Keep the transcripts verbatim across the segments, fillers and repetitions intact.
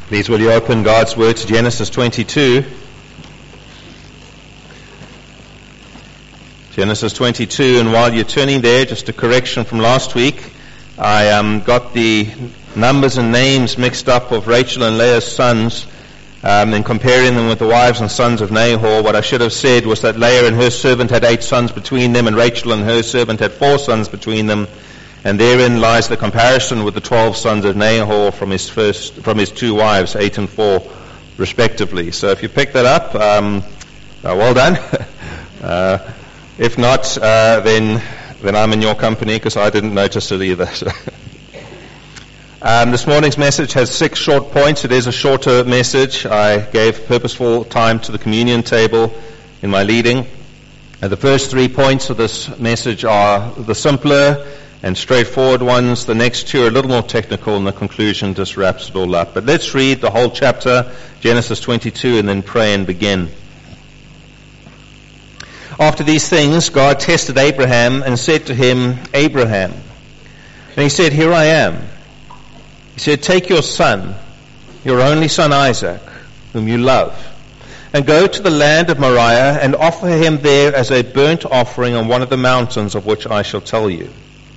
Please will you open God's Word to Genesis twenty-two. Genesis twenty-two, and while you're turning there, just a correction from last week. I um, got the numbers and names mixed up of Rachel and Leah's sons um, and comparing them with the wives and sons of Nahor. What I should have said was that Leah and her servant had eight sons between them, and Rachel and her servant had four sons between them. And therein lies the comparison with the twelve sons of Nahor from his first, from his two wives, eight and four, respectively. So if you pick that up, um, uh, well done. uh, if not, uh, then then I'm in your company because I didn't notice it either. um, this morning's message has six short points. It is a shorter message. I gave purposeful time to the communion table in my leading. And the first three points of this message are the simpler and straightforward ones. The next two are a little more technical, and the conclusion just wraps it all up. But let's read the whole chapter, Genesis twenty-two, and then pray and begin. After these things, God tested Abraham and said to him, Abraham. And he said, Here I am. He said, Take your son, your only son Isaac, whom you love, and go to the land of Moriah and offer him there as a burnt offering on one of the mountains of which I shall tell you.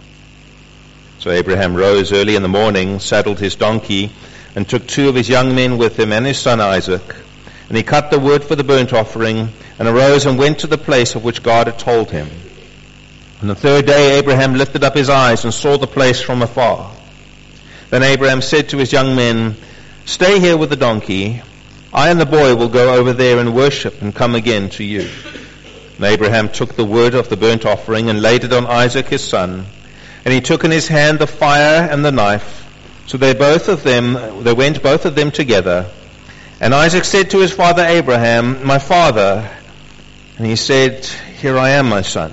So Abraham rose early in the morning, saddled his donkey, and took two of his young men with him and his son Isaac. And he cut the wood for the burnt offering, and arose and went to the place of which God had told him. On the third day Abraham lifted up his eyes and saw the place from afar. Then Abraham said to his young men, Stay here with the donkey. I and the boy will go over there and worship and come again to you. And Abraham took the wood of the burnt offering and laid it on Isaac his son. And he took in his hand the fire and the knife. So they both of them, they went both of them together. And Isaac said to his father Abraham, My father. And he said, Here I am, my son.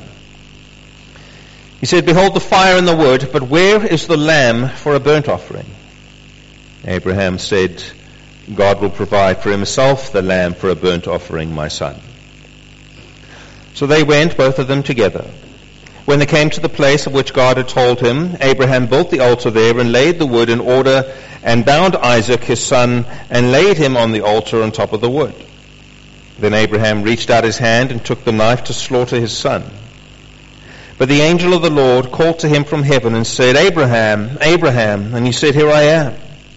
He said, Behold the fire and the wood, but where is the lamb for a burnt offering? Abraham said, God will provide for himself the lamb for a burnt offering, my son. So they went, both of them together. When they came to the place of which God had told him, Abraham built the altar there and laid the wood in order and bound Isaac his son and laid him on the altar on top of the wood. Then Abraham reached out his hand and took the knife to slaughter his son. But the angel of the Lord called to him from heaven and said, Abraham, Abraham. And he said, Here I am.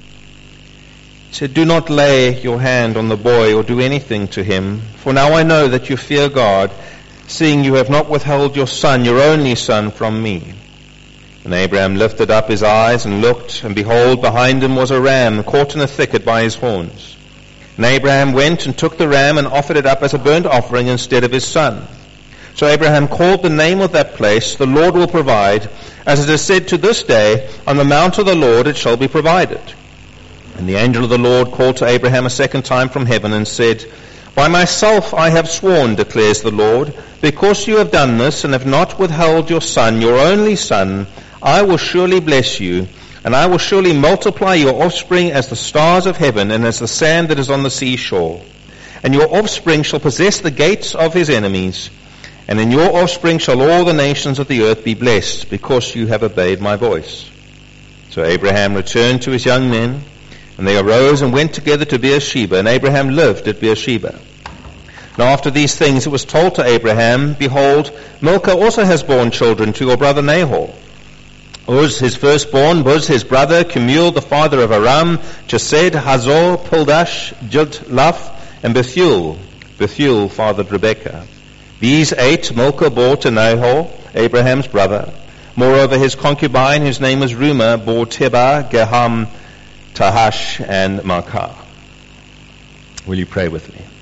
He said, Do not lay your hand on the boy or do anything to him, for now I know that you fear God, seeing you have not withheld your son, your only son, from me. And Abraham lifted up his eyes and looked, and behold, behind him was a ram caught in a thicket by his horns. And Abraham went and took the ram and offered it up as a burnt offering instead of his son. So Abraham called the name of that place, The Lord will provide, as it is said to this day, On the mount of the Lord it shall be provided. And the angel of the Lord called to Abraham a second time from heaven and said, By myself I have sworn, declares the Lord, because you have done this and have not withheld your son, your only son, I will surely bless you, and I will surely multiply your offspring as the stars of heaven and as the sand that is on the seashore. And your offspring shall possess the gates of his enemies, and in your offspring shall all the nations of the earth be blessed, because you have obeyed my voice. So Abraham returned to his young men, and they arose and went together to Beersheba, and Abraham lived at Beersheba. Now after these things it was told to Abraham, Behold, Milcah also has borne children to your brother Nahor. Uz his firstborn, Buz his brother, Kemuel the father of Aram, Chesed, Hazor, Pildash, Jidlaph, and Bethuel. Bethuel fathered Rebekah. These eight Milcah bore to Nahor, Abraham's brother. Moreover his concubine, whose name was Reumah, bore Tebah, Gaham, Tahash, and Maacah. Will you pray with me?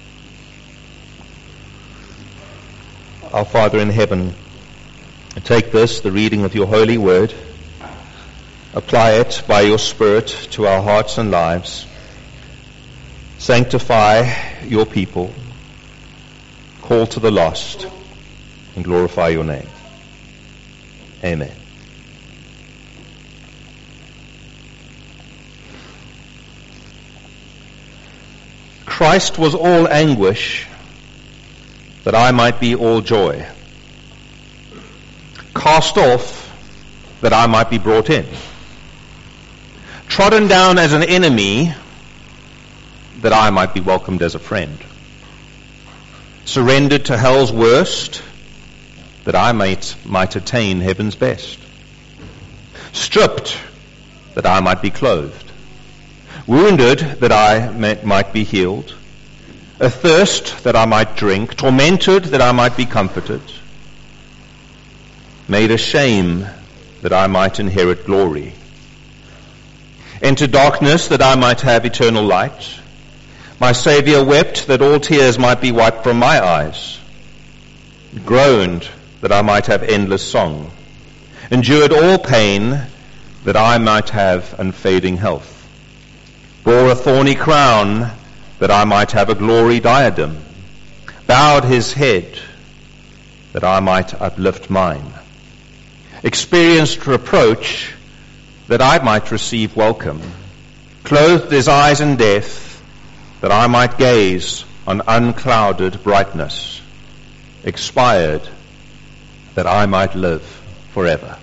Our Father in heaven, take this, the reading of your holy word, apply it by your Spirit to our hearts and lives. Sanctify your people, call to the lost, and glorify your name. Amen. Christ was all anguish, that I might be all joy. Cast off, that I might be brought in. Trodden down as an enemy, that I might be welcomed as a friend. Surrendered to hell's worst, that I might, might attain heaven's best. Stripped, that I might be clothed. Wounded, that I may, might be healed. Athirst, that I might drink. Tormented, that I might be comforted. Made a shame, that I might inherit glory. Into darkness, that I might have eternal light. My Saviour wept, that all tears might be wiped from my eyes. Groaned, that I might have endless song. Endured all pain, that I might have unfading health. Bore a thorny crown, that I might have a glory diadem. Bowed his head, that I might uplift mine. Experienced reproach, that I might receive welcome. Clothed his eyes in death, that I might gaze on unclouded brightness. Expired, that I might live forever.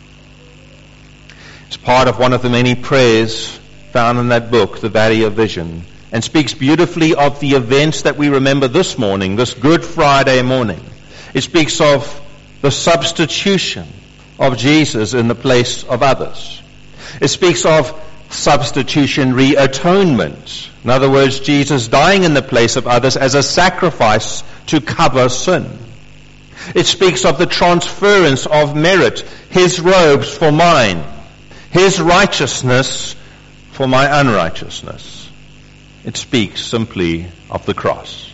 It's part of one of the many prayers found in that book, The Valley of Vision, and speaks beautifully of the events that we remember this morning, this Good Friday morning. It speaks of the substitution of Jesus in the place of others. It speaks of substitutionary atonement. In other words, Jesus dying in the place of others as a sacrifice to cover sin. It speaks of the transference of merit, his robes for mine, his righteousness for my unrighteousness. It speaks simply of the cross.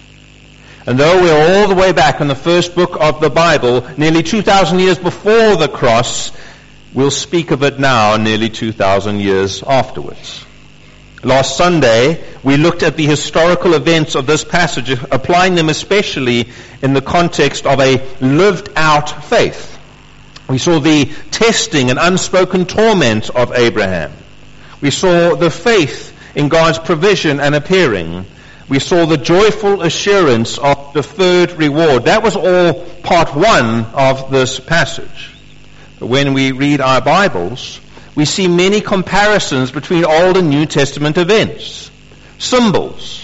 And though we're all the way back in the first book of the Bible, nearly two thousand years before the cross, we'll speak of it now nearly two thousand years afterwards. Last Sunday, we looked at the historical events of this passage, applying them especially in the context of a lived-out faith. We saw the testing and unspoken torment of Abraham. We saw the faith in God's provision and appearing. We saw the joyful assurance of deferred reward. That was all part one of this passage. But when we read our Bibles, we see many comparisons between Old and New Testament events. Symbols,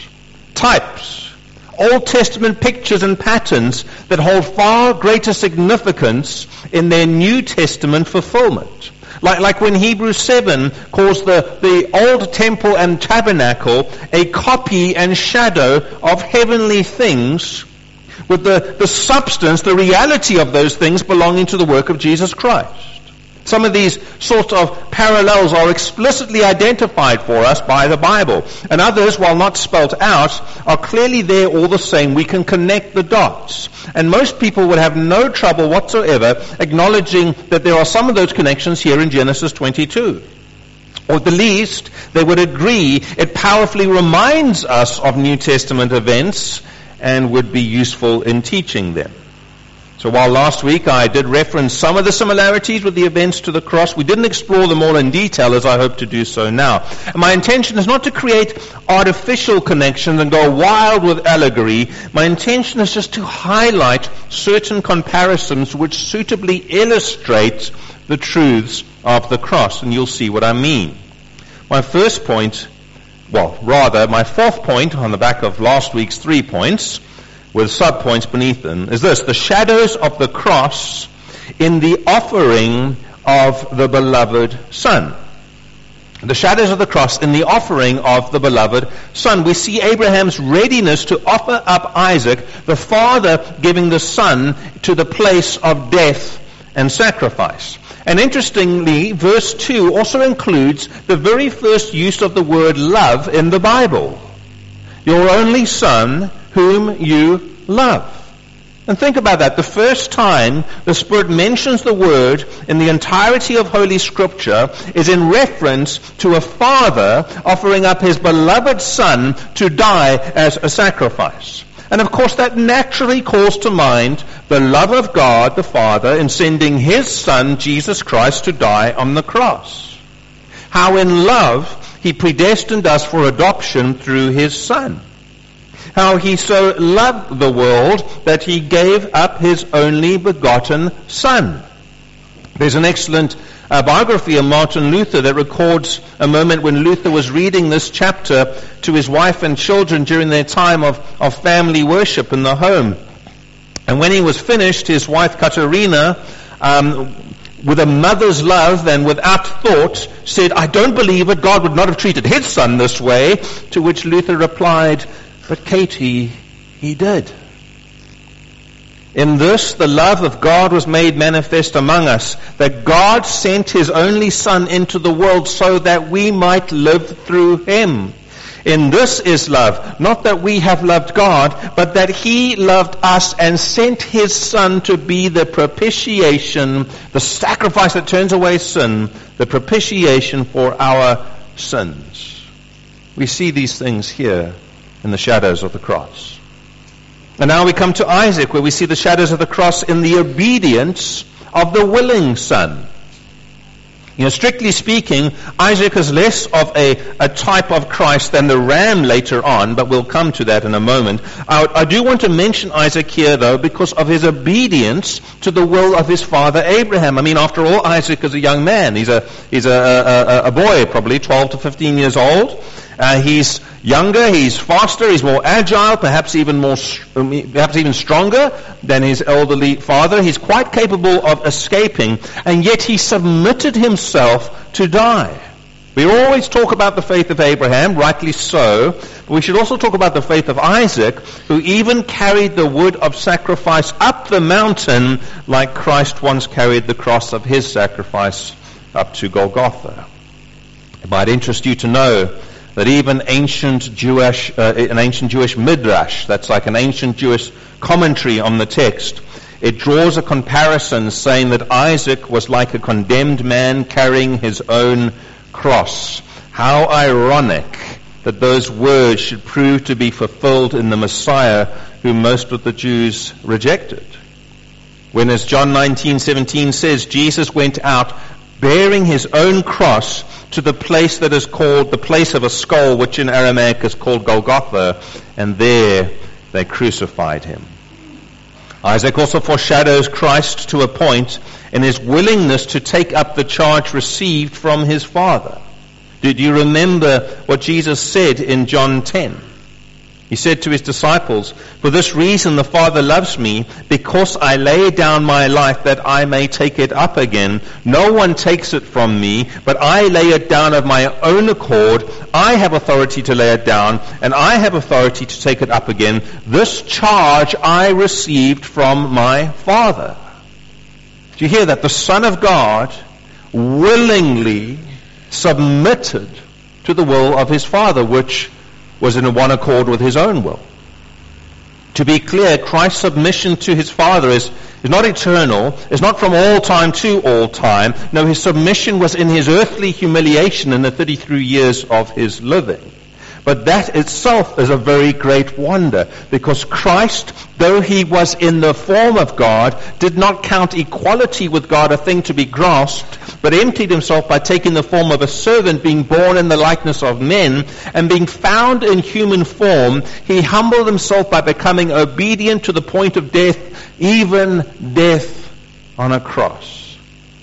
types, Old Testament pictures and patterns that hold far greater significance in their New Testament fulfillment. Like, like when Hebrews seven calls the, the old temple and tabernacle a copy and shadow of heavenly things, with the, the substance, the reality of those things belonging to the work of Jesus Christ. Some of these sorts of parallels are explicitly identified for us by the Bible, and others, while not spelt out, are clearly there all the same. We can connect the dots, and most people would have no trouble whatsoever acknowledging that there are some of those connections here in Genesis twenty-two. Or at the least, they would agree it powerfully reminds us of New Testament events and would be useful in teaching them. So while last week I did reference some of the similarities with the events to the cross, we didn't explore them all in detail, as I hope to do so now. And my intention is not to create artificial connections and go wild with allegory. My intention is just to highlight certain comparisons which suitably illustrate the truths of the cross, and you'll see what I mean. My first point, well, rather, my fourth point on the back of last week's three points, with subpoints beneath them, is this: the shadows of the cross in the offering of the beloved Son. The shadows of the cross in the offering of the beloved Son. We see Abraham's readiness to offer up Isaac, the father giving the son to the place of death and sacrifice. And interestingly, verse two also includes the very first use of the word love in the Bible. Your only Son, whom you love. And think about that. The first time the Spirit mentions the word in the entirety of Holy Scripture is in reference to a father offering up his beloved Son to die as a sacrifice. And of course that naturally calls to mind the love of God the Father in sending his Son, Jesus Christ, to die on the cross. How in love he predestined us for adoption through his Son. How he so loved the world that he gave up his only begotten Son. There's an excellent uh, biography of Martin Luther that records a moment when Luther was reading this chapter to his wife and children during their time of, of family worship in the home. And when he was finished, his wife Katerina, um, with a mother's love and without thought, said, "I don't believe it. God would not have treated his son this way." To which Luther replied, "But Katie, he did. In this, the love of God was made manifest among us, that God sent his only Son into the world so that we might live through him. In this is love, not that we have loved God, but that he loved us and sent his Son to be the propitiation, the sacrifice that turns away sin, the propitiation for our sins." We see these things here in the shadows of the cross. And now we come to Isaac, where we see the shadows of the cross in the obedience of the willing son. You know, strictly speaking, Isaac is less of a, a type of Christ than the ram later on, but we'll come to that in a moment. I, I do want to mention Isaac here, though, because of his obedience to the will of his father Abraham. I mean, after all, Isaac is a young man. He's a he's a, a, a boy, probably twelve to fifteen years old. Uh, he's younger, he's faster, he's more agile, perhaps even more, perhaps even stronger than his elderly father. He's quite capable of escaping, and yet he submitted himself to die. We always talk about the faith of Abraham, rightly so, but we should also talk about the faith of Isaac, who even carried the wood of sacrifice up the mountain like Christ once carried the cross of his sacrifice up to Golgotha. It might interest you to know that even ancient Jewish, uh, an ancient Jewish midrash, that's like an ancient Jewish commentary on the text, it draws a comparison saying that Isaac was like a condemned man carrying his own cross. How ironic that those words should prove to be fulfilled in the Messiah whom most of the Jews rejected. When, as John nineteen seventeen says, Jesus went out bearing his own cross to the place that is called the place of a skull, which in Aramaic is called Golgotha, and there they crucified him. Isaac also foreshadows Christ to a point in his willingness to take up the charge received from his father. Did you remember what Jesus said in John ten? He said to his disciples, "For this reason the Father loves me, because I lay down my life that I may take it up again. No one takes it from me, but I lay it down of my own accord. I have authority to lay it down, and I have authority to take it up again. This charge I received from my Father." Do you hear that? The Son of God willingly submitted to the will of his Father, which was in one accord with his own will. To be clear, Christ's submission to his Father is, is not eternal, is not from all time to all time. No, his submission was in his earthly humiliation in the thirty-three years of his living. But that itself is a very great wonder, because Christ, though he was in the form of God, did not count equality with God a thing to be grasped, but emptied himself by taking the form of a servant, being born in the likeness of men, and being found in human form, he humbled himself by becoming obedient to the point of death, even death on a cross.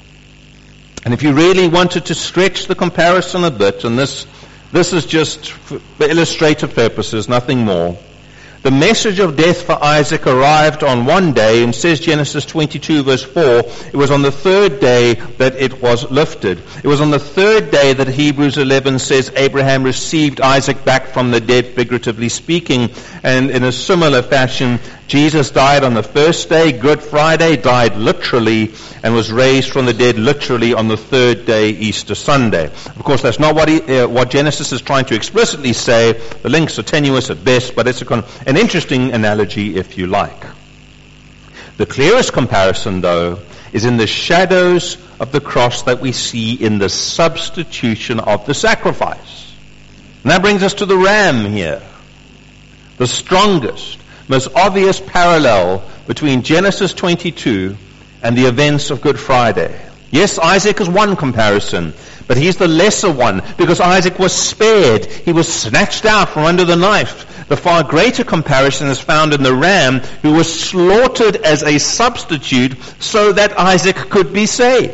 And if you really wanted to stretch the comparison a bit, and this This is just for illustrative purposes, nothing more. The message of death for Isaac arrived on one day, and says Genesis twenty-two verse four, it was on the third day that it was lifted. It was on the third day that Hebrews eleven says Abraham received Isaac back from the dead, figuratively speaking. And in a similar fashion, Jesus died on the first day, Good Friday, died literally, and was raised from the dead literally on the third day, Easter Sunday. Of course, that's not what he, uh, what Genesis is trying to explicitly say. The links are tenuous at best, but it's a con- an interesting analogy if you like. The clearest comparison, though, is in the shadows of the cross that we see in the substitution of the sacrifice. And that brings us to the ram here. The strongest, most obvious parallel between Genesis twenty-two and the events of Good Friday. Yes, Isaac is one comparison, but he's the lesser one, because Isaac was spared. He was snatched out from under the knife. The far greater comparison is found in the ram, who was slaughtered as a substitute so that Isaac could be saved.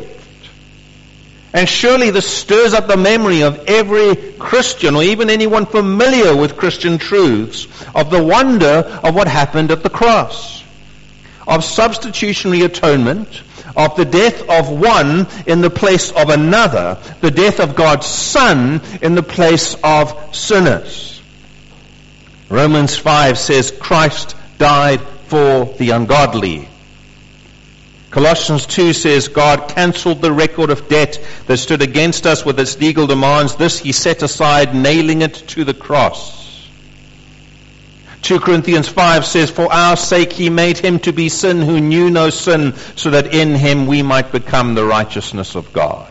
And surely this stirs up the memory of every Christian, or even anyone familiar with Christian truths, of the wonder of what happened at the cross, of substitutionary atonement, of the death of one in the place of another, the death of God's Son in the place of sinners. Romans five says Christ died for the ungodly. Colossians two says God cancelled the record of debt that stood against us with its legal demands. This he set aside, nailing it to the cross. Second Corinthians five says, for our sake he made him to be sin who knew no sin, so that in him we might become the righteousness of God.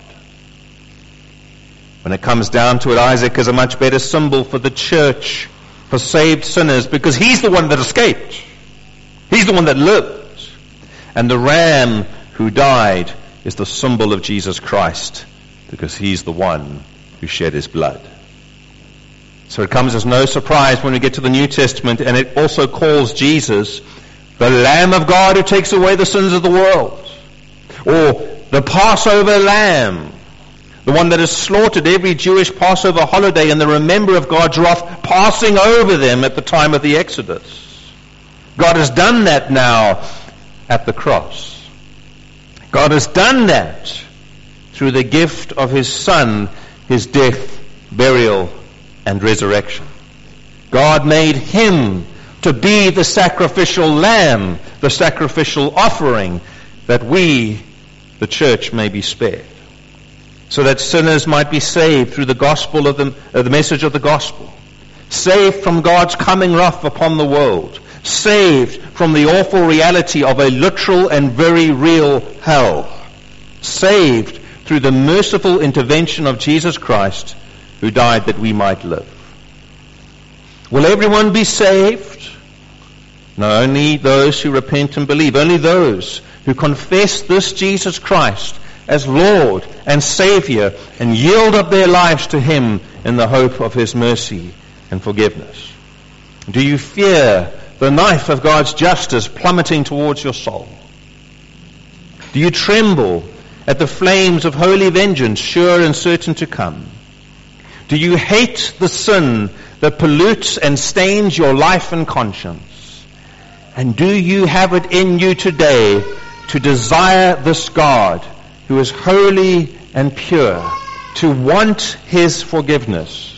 When it comes down to it, Isaac is a much better symbol for the church, for saved sinners, because he's the one that escaped. He's the one that lived. And the ram who died is the symbol of Jesus Christ, because he's the one who shed his blood. So it comes as no surprise when we get to the New Testament, and it also calls Jesus the Lamb of God who takes away the sins of the world, or the Passover Lamb, the one that is slaughtered every Jewish Passover holiday in the remember of God's wrath passing over them at the time of the Exodus. God has done that now at the cross. God has done that through the gift of his Son, his death, burial, and resurrection. God made him to be the sacrificial lamb, the sacrificial offering, that we, the church, may be spared, so that sinners might be saved through the gospel of the, uh, the message of the gospel, saved from God's coming wrath upon the world, saved from the awful reality of a literal and very real hell, saved through the merciful intervention of Jesus Christ, who died that we might live. Will everyone be saved? No, only those who repent and believe, only those who confess this Jesus Christ as Lord and Savior and yield up their lives to him in the hope of his mercy and forgiveness. Do you fear the knife of God's justice plummeting towards your soul? Do you tremble at the flames of holy vengeance sure and certain to come? Do you hate the sin that pollutes and stains your life and conscience? And do you have it in you today to desire this God who is holy and pure, to want his forgiveness?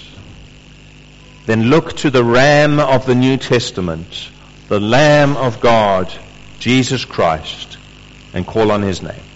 Then look to the Ram of the New Testament, the Lamb of God, Jesus Christ, and call on his name.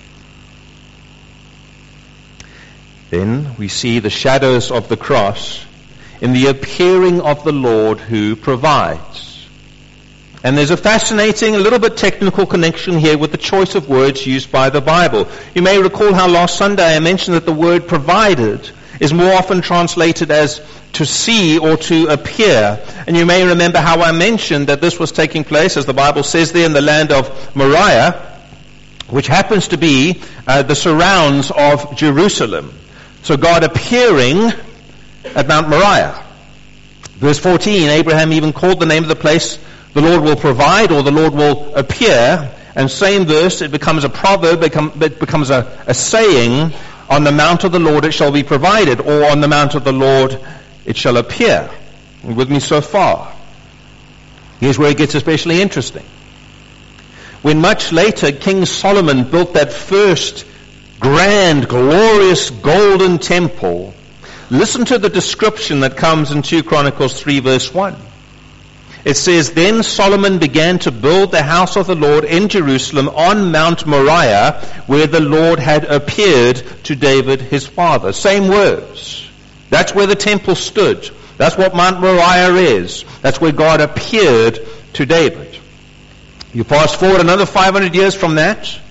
Then we see the shadows of the cross in the appearing of the Lord who provides. And there's a fascinating, a little bit technical connection here with the choice of words used by the Bible. You may recall how last Sunday I mentioned that the word provided is more often translated as to see or to appear. And you may remember how I mentioned that this was taking place, as the Bible says there, in the land of Moriah, which happens to be uh, the surrounds of Jerusalem. So God appearing at Mount Moriah. Verse fourteen, Abraham even called the name of the place, the Lord will provide, or the Lord will appear. And same verse, it becomes a proverb, become, it becomes a, a saying, on the mount of the Lord it shall be provided, or on the mount of the Lord it shall appear. Are you with me so far? Here's where it gets especially interesting. When much later King Solomon built that first grand, glorious golden temple, listen to the description that comes in Second Chronicles three verse one. It says, then Solomon began to build the house of the Lord in Jerusalem on Mount Moriah, where the Lord had appeared to David his father. Same words. That's where the temple stood. That's what Mount Moriah is. That's where God appeared to David. You fast forward another five hundred years from that,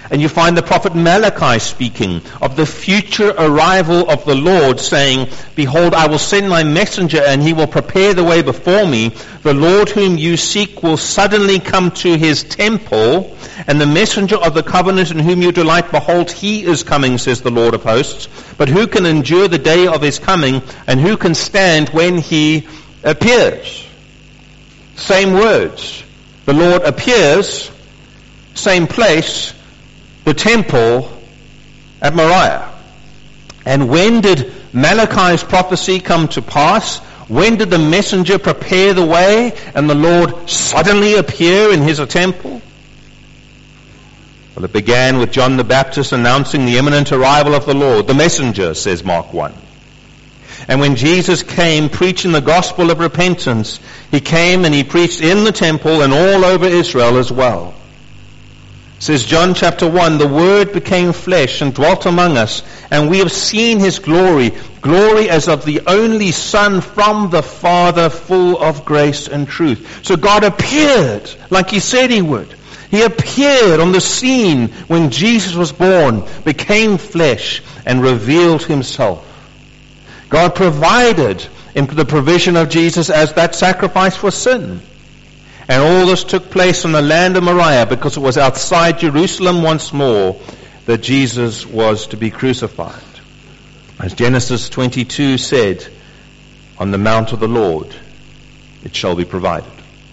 And you find the prophet Malachi speaking of the future arrival of the Lord, saying, behold, I will send my messenger, and he will prepare the way before me. The Lord whom you seek will suddenly come to his temple, and the messenger of the covenant in whom you delight, behold, he is coming, says the Lord of hosts. But who can endure the day of his coming, and who can stand when he appears? Same words. The Lord appears, same place, the temple at Moriah. And when did Malachi's prophecy come to pass? When did the messenger prepare the way and the Lord suddenly appear in his temple? Well, it began with John the Baptist announcing the imminent arrival of the Lord, the messenger, says Mark one. And when Jesus came preaching the gospel of repentance, he came and he preached in the temple and all over Israel as well. Says John chapter one, the Word became flesh and dwelt among us, and we have seen his glory, glory as of the only Son from the Father, full of grace and truth. So God appeared like he said he would. He appeared on the scene when Jesus was born, became flesh, and revealed himself. God provided in the provision of Jesus as that sacrifice for sin. And all this took place in the land of Moriah because it was outside Jerusalem once more that Jesus was to be crucified. As Genesis twenty-two said, on the mount of the Lord it shall be provided.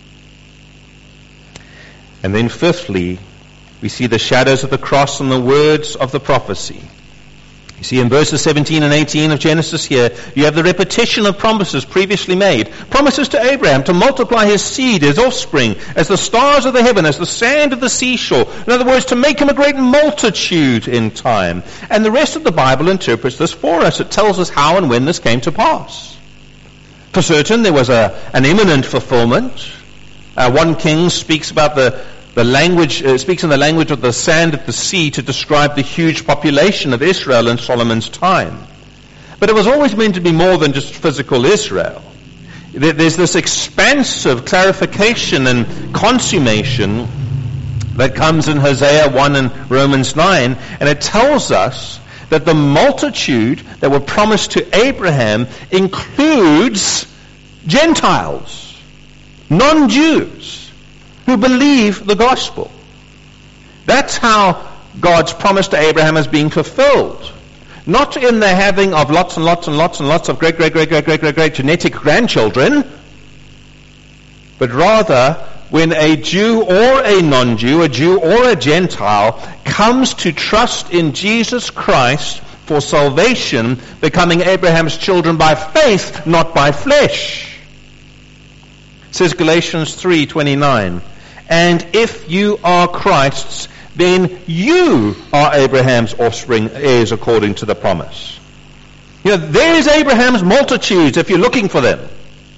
And then fifthly, we see the shadows of the cross and the words of the prophecy. You see in verses seventeen and eighteen of Genesis here, you have the repetition of promises previously made. Promises to Abraham to multiply his seed, his offspring, as the stars of the heaven, as the sand of the seashore. In other words, to make him a great multitude in time. And the rest of the Bible interprets this for us. It tells us how and when this came to pass. For certain, there was a, an imminent fulfillment. Uh, one king speaks about the The language uh, speaks in the language of the sand of the sea to describe the huge population of Israel in Solomon's time. But it was always meant to be more than just physical Israel. There, there's this expansive clarification and consummation that comes in Hosea one and Romans nine, and it tells us that the multitude that were promised to Abraham includes Gentiles, non-Jews, who believe the gospel. That's how God's promise to Abraham is being fulfilled. Not in the having of lots and lots and lots and lots of great, great, great, great, great, great, great genetic grandchildren, but rather when a Jew or a non-Jew, a Jew or a Gentile, comes to trust in Jesus Christ for salvation, becoming Abraham's children by faith, not by flesh. It says Galatians three twenty-nine, and if you are Christ's, then you are Abraham's offspring, heirs according to the promise. You know, there is Abraham's multitudes if you're looking for them.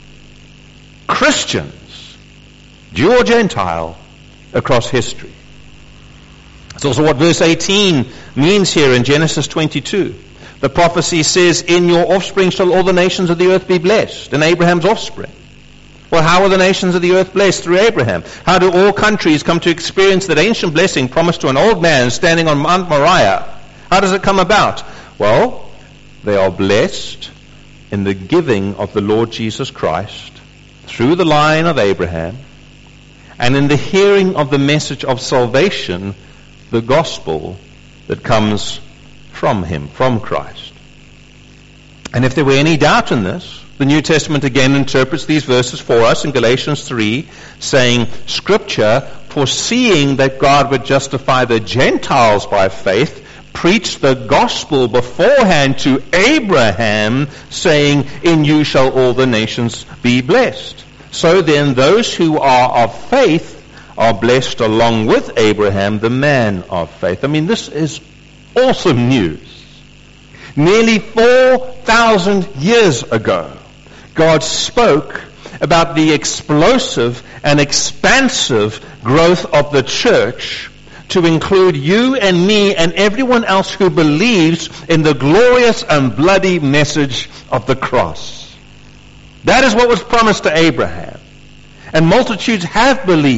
Christians, Jew or Gentile, across history. It's also what verse eighteen means here in Genesis twenty-two. The prophecy says, in your offspring shall all the nations of the earth be blessed, in Abraham's offspring. Well, how are the nations of the earth blessed? Through Abraham. How do all countries come to experience that ancient blessing promised to an old man standing on Mount Moriah? How does it come about? Well, they are blessed in the giving of the Lord Jesus Christ through the line of Abraham, and in the hearing of the message of salvation, the gospel that comes from him, from Christ. And if there were any doubt in this, the New Testament again interprets these verses for us in Galatians three, saying, Scripture, foreseeing that God would justify the Gentiles by faith, preached the gospel beforehand to Abraham, saying, in you shall all the nations be blessed. So then those who are of faith are blessed along with Abraham, the man of faith. I mean, this is awesome news. Nearly four thousand years ago, God spoke about the explosive and expansive growth of the church to include you and me and everyone else who believes in the glorious and bloody message of the cross. That is what was promised to Abraham. And multitudes have believed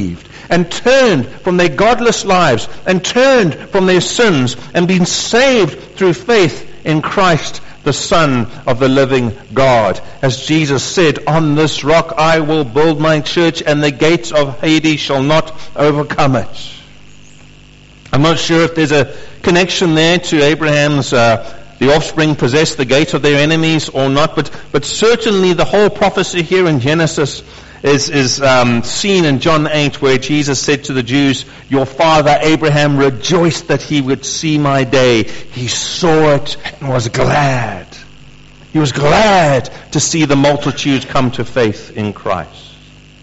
and turned from their godless lives and turned from their sins and been saved through faith in Christ, the Son of the living God. As Jesus said, on this rock I will build my church, and the gates of Hades shall not overcome it. I'm not sure if there's a connection there to Abraham's, uh, the offspring possess the gates of their enemies or not, but, but certainly the whole prophecy here in Genesis is, is um, seen in John eight, where Jesus said to the Jews, your father Abraham rejoiced that he would see my day. He saw it and was glad. He was glad to see the multitudes come to faith in Christ.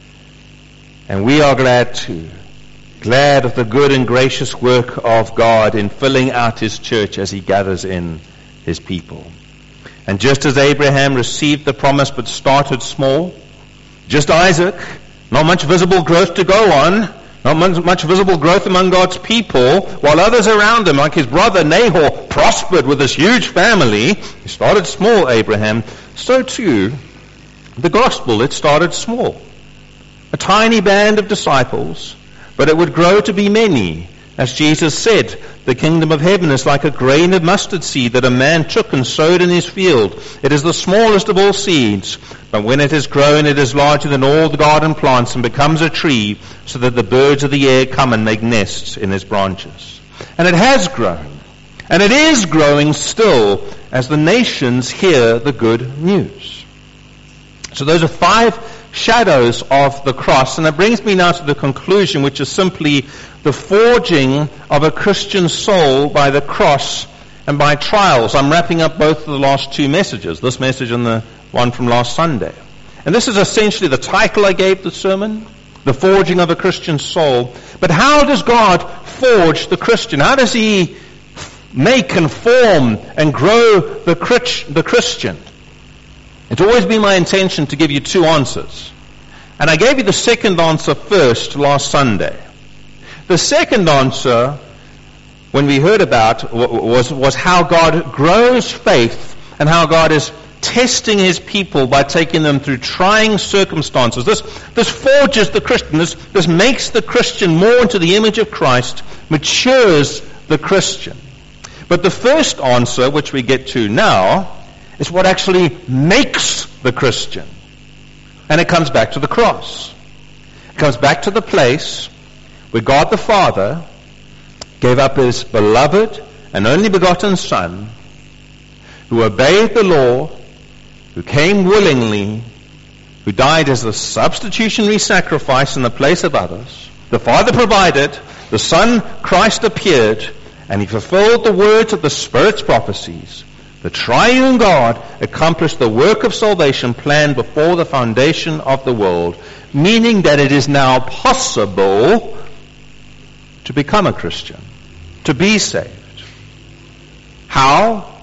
And we are glad too. Glad of the good and gracious work of God in filling out His church as He gathers in His people. And just as Abraham received the promise but started small, just Isaac, not much visible growth to go on, not much, much visible growth among God's people, while others around him, like his brother Nahor, prospered with this huge family. He started small, Abraham. So too, the gospel, it started small. A tiny band of disciples, but it would grow to be many. As Jesus said, the kingdom of heaven is like a grain of mustard seed that a man took and sowed in his field. It is the smallest of all seeds, but when it is grown, it is larger than all the garden plants and becomes a tree, so that the birds of the air come and make nests in its branches. And it has grown, and it is growing still as the nations hear the good news. So those are five shadows of the cross, and that brings me now to the conclusion, which is simply the forging of a Christian soul by the cross and by trials. I'm wrapping up both of the last two messages, this message and the one from last Sunday. And this is essentially the title I gave the sermon, the forging of a Christian soul. But how does God forge the Christian? How does He make and form and grow the the Christian? It's always been my intention to give you two answers. And I gave you the second answer first last Sunday. The second answer, when we heard about, was, was how God grows faith and how God is testing His people by taking them through trying circumstances. This, this forges the Christian. This, this makes the Christian more into the image of Christ, matures the Christian. But the first answer, which we get to now, is what actually makes the Christian. And it comes back to the cross. It comes back to the place where God the Father gave up His beloved and only begotten Son, who obeyed the law, who came willingly, who died as a substitutionary sacrifice in the place of others. The Father provided, the Son, Christ, appeared, and He fulfilled the words of the Spirit's prophecies. The triune God accomplished the work of salvation planned before the foundation of the world, meaning that it is now possible to become a Christian, to be saved. How?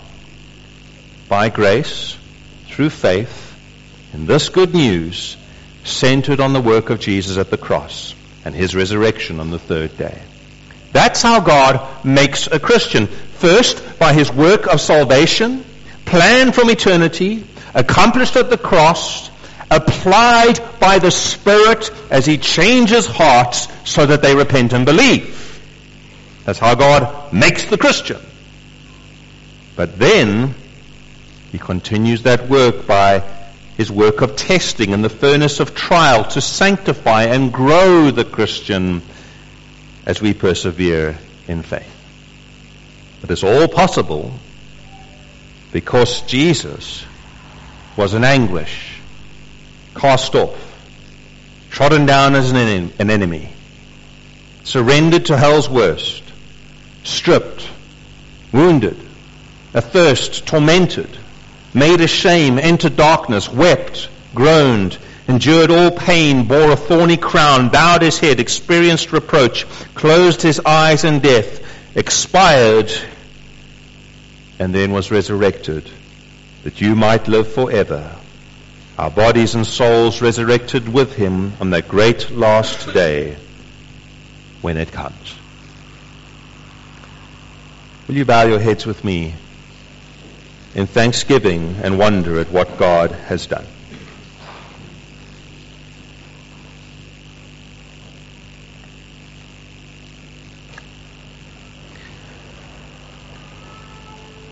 By grace, through faith, in this good news, centered on the work of Jesus at the cross and His resurrection on the third day. That's how God makes a Christian. First, by His work of salvation, planned from eternity, accomplished at the cross, applied by the Spirit as He changes hearts so that they repent and believe. That's how God makes the Christian. But then, He continues that work by His work of testing in the furnace of trial to sanctify and grow the Christian as we persevere in faith. But it's all possible because Jesus was in anguish, cast off, trodden down as an, en- an enemy, surrendered to hell's worst, stripped, wounded, athirst, tormented, made ashamed, entered darkness, wept, groaned, endured all pain, bore a thorny crown, bowed His head, experienced reproach, closed His eyes in death, expired, and then was resurrected, that you might live forever. Our bodies and souls resurrected with Him on that great last day when it comes. Will you bow your heads with me in thanksgiving and wonder at what God has done?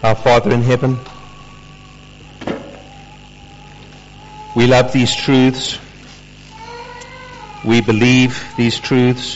Our Father in heaven, we love these truths. We believe these truths.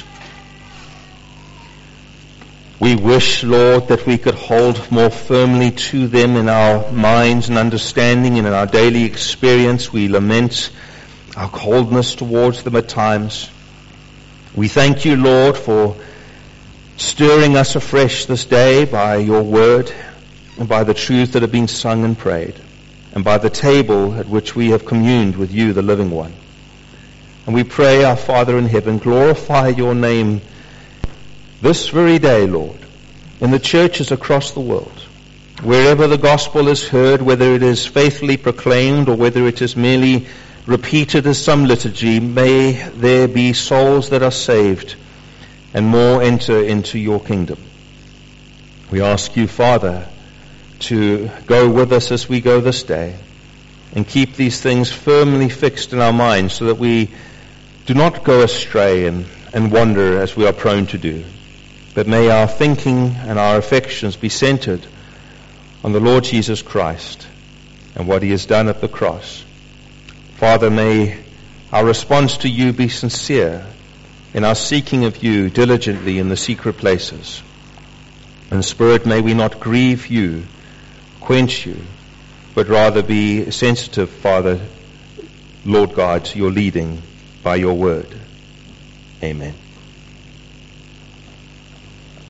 We wish, Lord, that we could hold more firmly to them in our minds and understanding and in our daily experience. We lament our coldness towards them at times. We thank you, Lord, for stirring us afresh this day by your word and by the truths that have been sung and prayed, and by the table at which we have communed with you, the living one. And we pray, our Father in heaven, glorify your name this very day, Lord, in the churches across the world. Wherever the gospel is heard, whether it is faithfully proclaimed or whether it is merely repeated as some liturgy, may there be souls that are saved and more enter into your kingdom. We ask you, Father, to go with us as we go this day and keep these things firmly fixed in our minds so that we do not go astray and, and wander as we are prone to do. But may our thinking and our affections be centered on the Lord Jesus Christ and what he has done at the cross. Father, may our response to you be sincere in our seeking of you diligently in the secret places. And Spirit, may we not grieve you, quench you, but rather be sensitive, Father, Lord God, to your leading by your word. Amen.